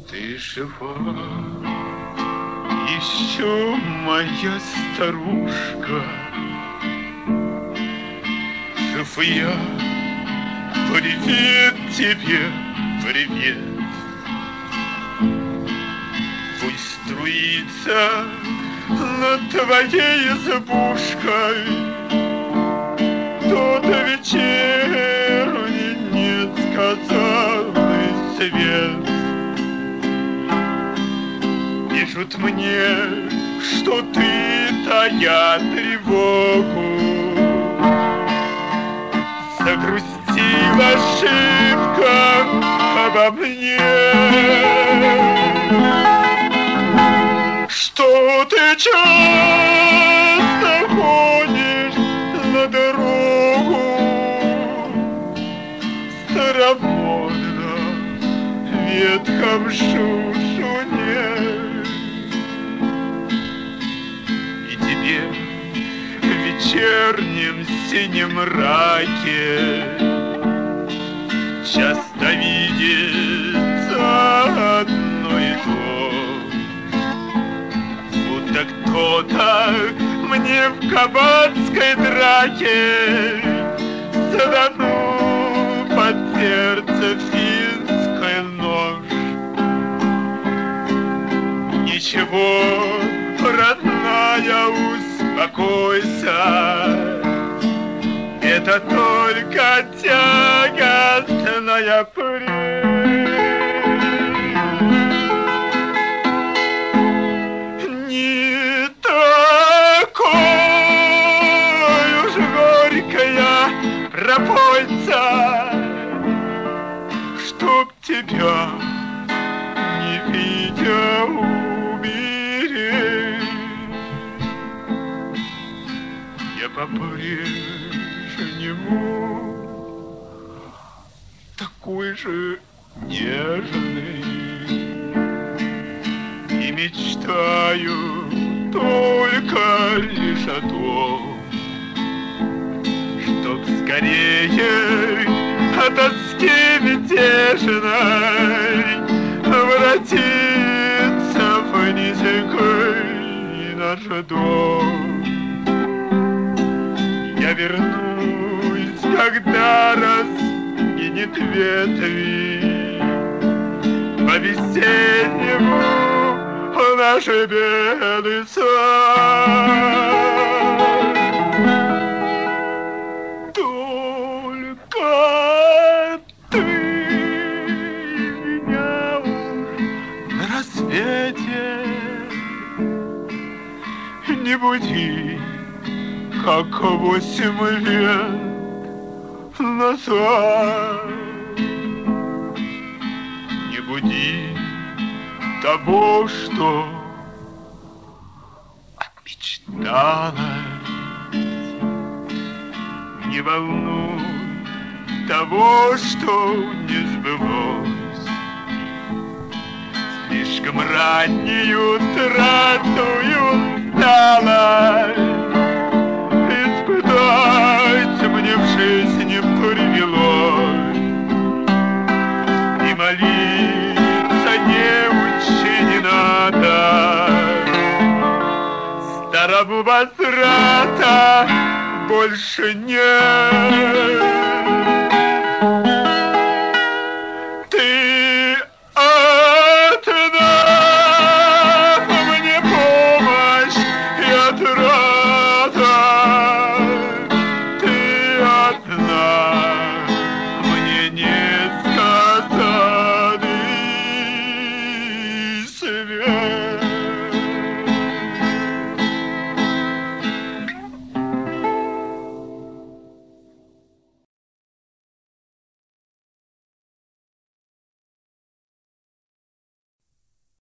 Ты жива, еще моя старушка. Жив я, привет тебе, привет. Пусть струится над твоей избушкой тот вечерний несказанный свет. Пишут мне, что ты, тая тревогу, загрустила шибко обо мне. Что ты часто ходишь на дорогу, старомодно в ветхом шушуне. И тебе в вечернем синем мраке часто видится одно и то. Будто кто-то мне в кабацкой драке заданул под сердце финский нож. Ничего, родная, успокойся, это только тягостная прелесть. Не такой уж горькая пропойца, чтоб тебя не видя умереть. Я по-прежнему такой же нежный и мечтаю только лишь о том, чтоб скорее от тоски мятежной воротиться в низкий наш дом. Я вернусь, когда раскинет ветви по-весеннему наши белый сад. Только ты меня уж на рассвете не буди, как 8 лет назад. Не буди того, что отмечталось, не волнуй того, что не сбылось. Слишком раннюю утратую усталость испытать мне в жизни привелось. И молиться не учи, не надо, старого возврата больше нет.